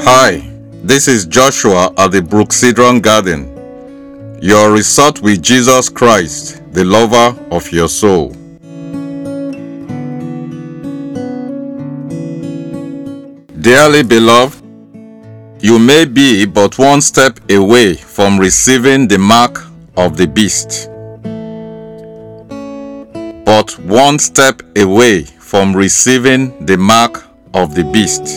Hi, this is Joshua at the Brooksidron Garden, your resort with Jesus Christ, the lover of your soul. Dearly beloved, you may be but one step away from receiving the mark of the beast. But one step away from receiving the mark of the beast.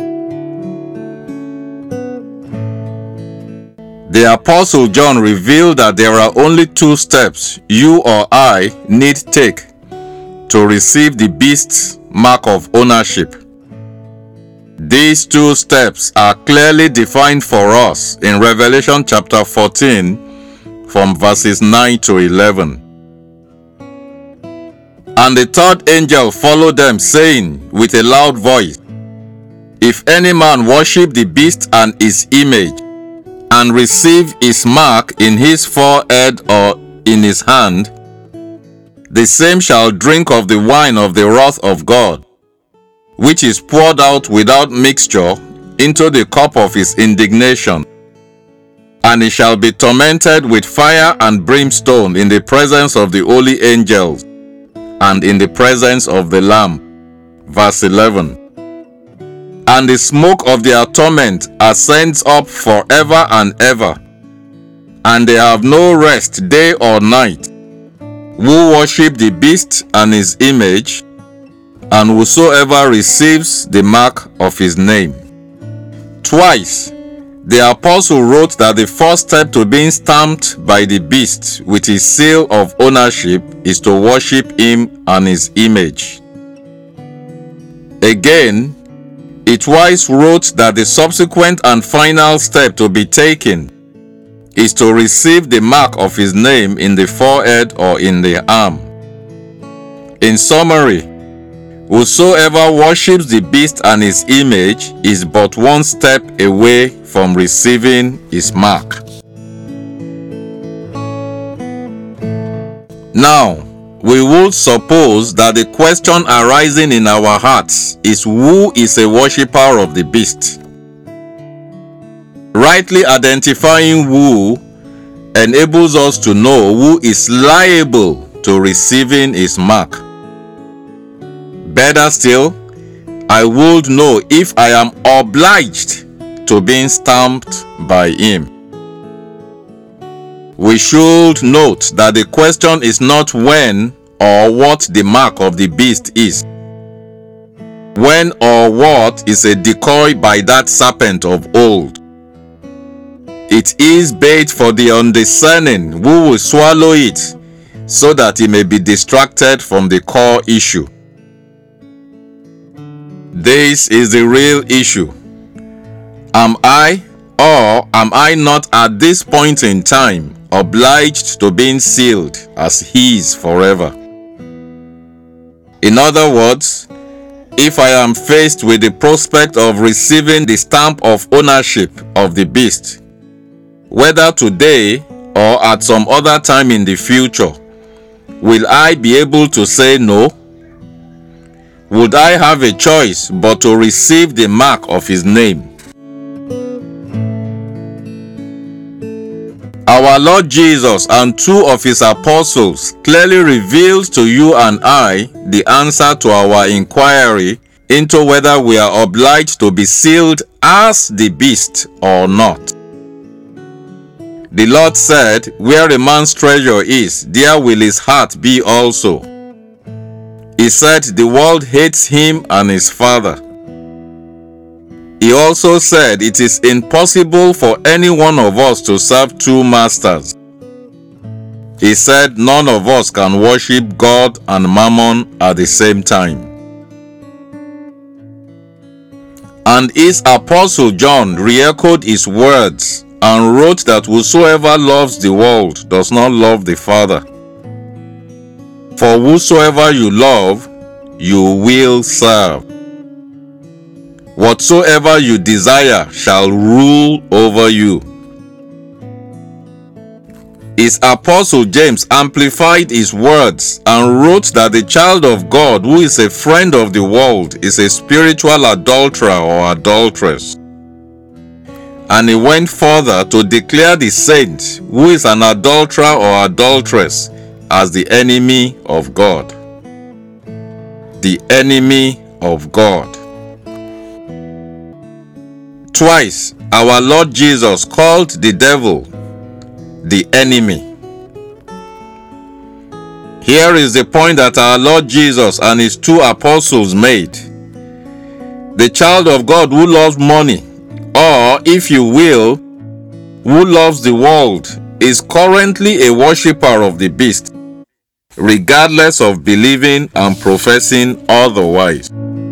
The Apostle John revealed that there are only two steps you or I need take to receive the beast's mark of ownership. These two steps are clearly defined for us in Revelation chapter 14 from verses 9 to 11. And the third angel followed them, saying with a loud voice, If any man worship the beast and his image, and receive his mark in his forehead or in his hand, the same shall drink of the wine of the wrath of God, which is poured out without mixture into the cup of his indignation. And he shall be tormented with fire and brimstone in the presence of the holy angels, and in the presence of the Lamb. Verse 11. And the smoke of their torment ascends up forever and ever, and they have no rest day or night, who worship the beast and his image, and whosoever receives the mark of his name. Twice, the apostle wrote that the first step to being stamped by the beast with his seal of ownership is to worship him and his image. Again, he twice wrote that the subsequent and final step to be taken is to receive the mark of his name in the forehead or in the arm. In summary, whosoever worships the beast and his image is but one step away from receiving his mark. Now, we would suppose that the question arising in our hearts is who is a worshipper of the beast? Rightly identifying who enables us to know who is liable to receiving his mark. Better still, I would know if I am obliged to being stamped by him. We should note that the question is not when or what the mark of the beast is. When or what is a decoy by that serpent of old. It is bait for the undiscerning who will swallow it so that he may be distracted from the core issue. This is the real issue. Am I or am I not at this point in time obliged to being sealed as his forever? In other words, if I am faced with the prospect of receiving the stamp of ownership of the beast, whether today or at some other time in the future, will I be able to say no? Would I have a choice but to receive the mark of his name? Our Lord Jesus and two of his apostles clearly revealed to you and I the answer to our inquiry into whether we are obliged to be sealed as the beast or not. The Lord said, where a man's treasure is, there will his heart be also. He said the world hates him and his father. He also said it is impossible for any one of us to serve two masters. He said none of us can worship God and Mammon at the same time. And his apostle John re-echoed his words and wrote that whosoever loves the world does not love the Father. For whosoever you love, you will serve. Whatsoever you desire shall rule over you. His apostle James amplified his words and wrote that the child of God who is a friend of the world is a spiritual adulterer or adulteress. And he went further to declare the saint who is an adulterer or adulteress as the enemy of God. The enemy of God. Twice, our Lord Jesus called the devil the enemy. Here is the point that our Lord Jesus and his two apostles made. The child of God who loves money, or if you will, who loves the world, is currently a worshipper of the beast, regardless of believing and professing otherwise.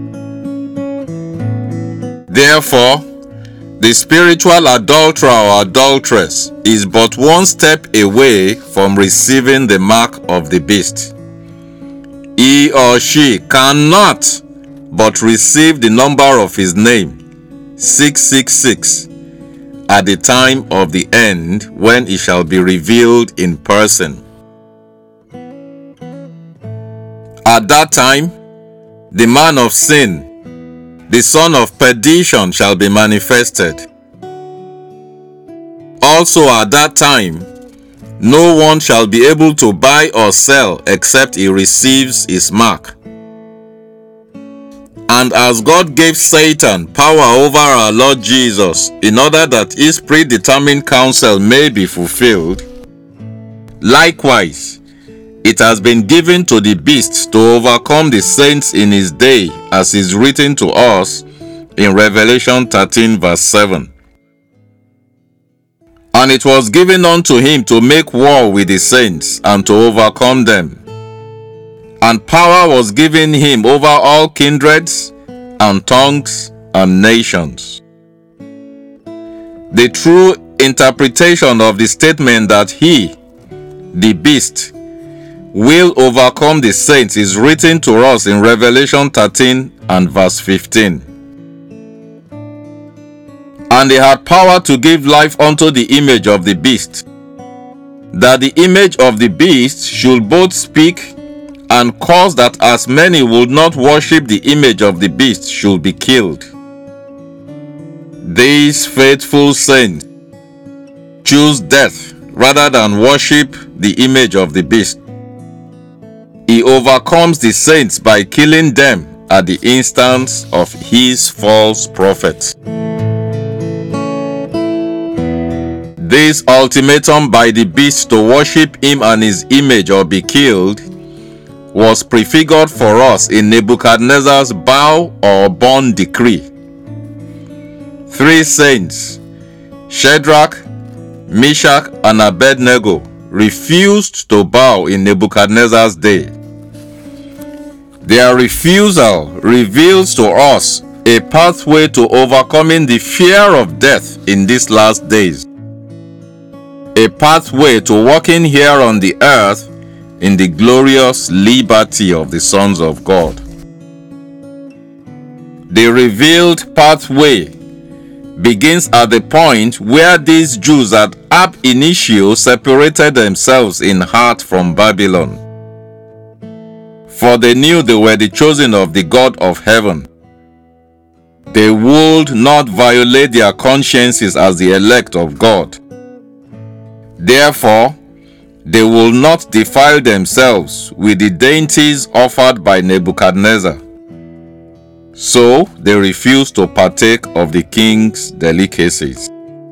Therefore, the spiritual adulterer or adulteress is but one step away from receiving the mark of the beast. He or she cannot but receive the number of his name, 666, at the time of the end when it shall be revealed in person. At that time, the man of sin, the son of perdition, shall be manifested. Also at that time, no one shall be able to buy or sell except he receives his mark. And as God gave Satan power over our Lord Jesus in order that his predetermined counsel may be fulfilled, likewise, it has been given to the beast to overcome the saints in his day, as is written to us in Revelation 13 verse 7. And it was given unto him to make war with the saints and to overcome them. And power was given him over all kindreds and tongues and nations. The true interpretation of the statement that he, the beast, will overcome the saints is written to us in Revelation 13 and verse 15. And they had power to give life unto the image of the beast, that the image of the beast should both speak and cause that as many would not worship the image of the beast should be killed. These faithful saints choose death rather than worship the image of the beast. He overcomes the saints by killing them at the instance of his false prophets. This ultimatum by the beast to worship him and his image or be killed was prefigured for us in Nebuchadnezzar's bow or burn decree. 3 saints, Shadrach, Meshach, and Abednego, refused to bow in Nebuchadnezzar's day. Their refusal reveals to us a pathway to overcoming the fear of death in these last days. A pathway to walking here on the earth in the glorious liberty of the sons of God. The revealed pathway begins at the point where these Jews at ab initio separated themselves in heart from Babylon. For they knew they were the chosen of the God of heaven. They would not violate their consciences as the elect of God. Therefore, they will not defile themselves with the dainties offered by Nebuchadnezzar. So they refused to partake of the king's delicacies.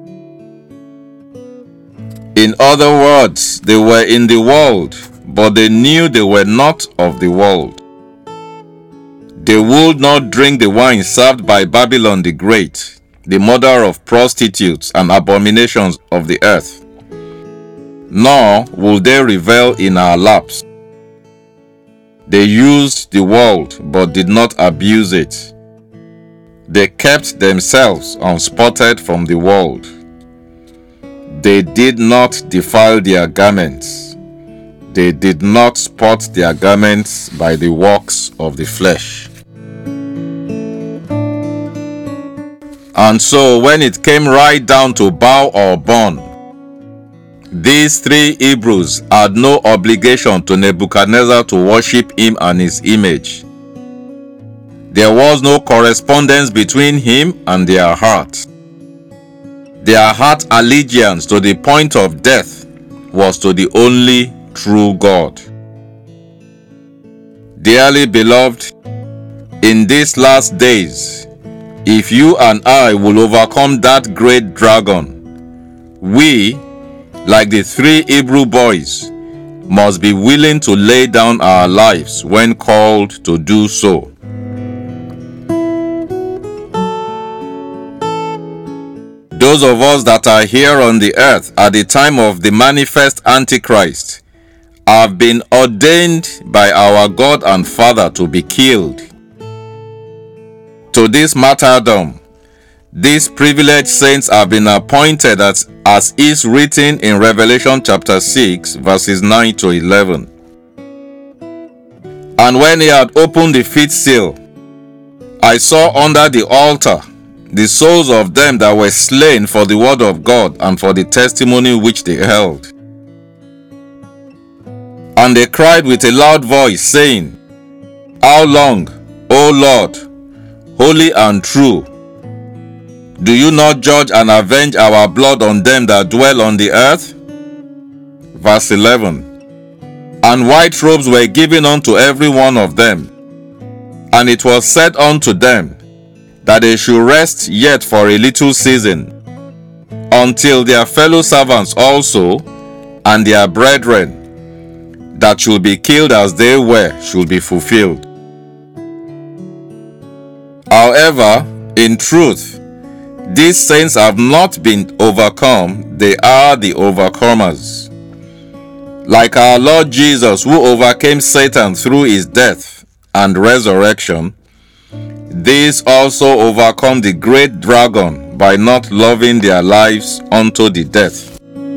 In other words, they were in the world, but they knew they were not of the world. They would not drink the wine served by Babylon the Great, the mother of prostitutes and abominations of the earth. Nor will they revel in our laps. They used the world but did not abuse it. They kept themselves unspotted from the world. They did not defile their garments. They did not spot their garments by the works of the flesh. And so when it came right down to bow or burn, these 3 Hebrews had no obligation to Nebuchadnezzar to worship him and his image. There was no correspondence between him and their hearts. Their heart allegiance to the point of death was to the only true God. Dearly beloved, in these last days, if you and I will overcome that great dragon, we, like the 3 Hebrew boys, must be willing to lay down our lives when called to do so. Those of us that are here on the earth at the time of the manifest Antichrist have been ordained by our God and Father to be killed. To this martyrdom, these privileged saints have been appointed as is written in Revelation chapter 6, verses 9 to 11. And when he had opened the 5th seal, I saw under the altar the souls of them that were slain for the word of God and for the testimony which they held. And they cried with a loud voice, saying, How long, O Lord, holy and true, do you not judge and avenge our blood on them that dwell on the earth? Verse 11. And white robes were given unto every one of them, and it was said unto them that they should rest yet for a little season, until their fellow servants also and their brethren that should be killed as they were should be fulfilled. However, in truth, these saints have not been overcome, they are the overcomers. Like our Lord Jesus, who overcame Satan through his death and resurrection, these also overcome the great dragon by not loving their lives unto the death.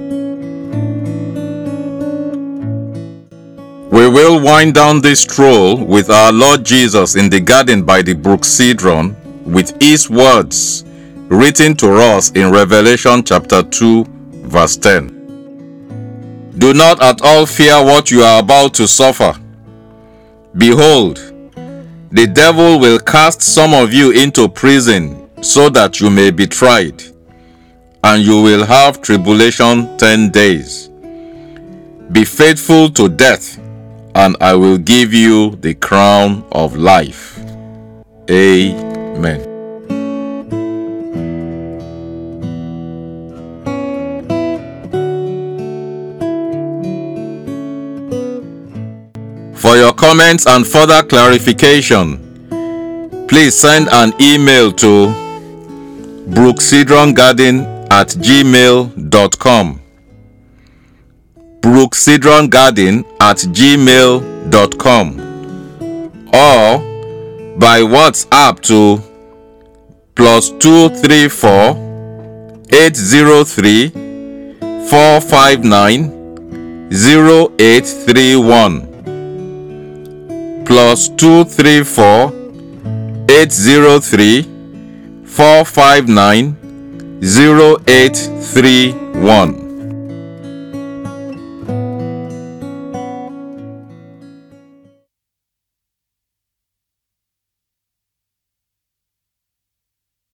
We will wind down this stroll with our Lord Jesus in the garden by the brook Cedron with his words written to us in Revelation chapter 2, verse 10. Do not at all fear what you are about to suffer. Behold, the devil will cast some of you into prison so that you may be tried, and you will have tribulation 10 days. Be faithful to death, and I will give you the crown of life. Amen. For your comments and further clarification, please send an email to brookcedrongarden@gmail.com. brookcedrongarden@gmail.com, or by WhatsApp to +234 803 459 0831 +234 803 459 0831.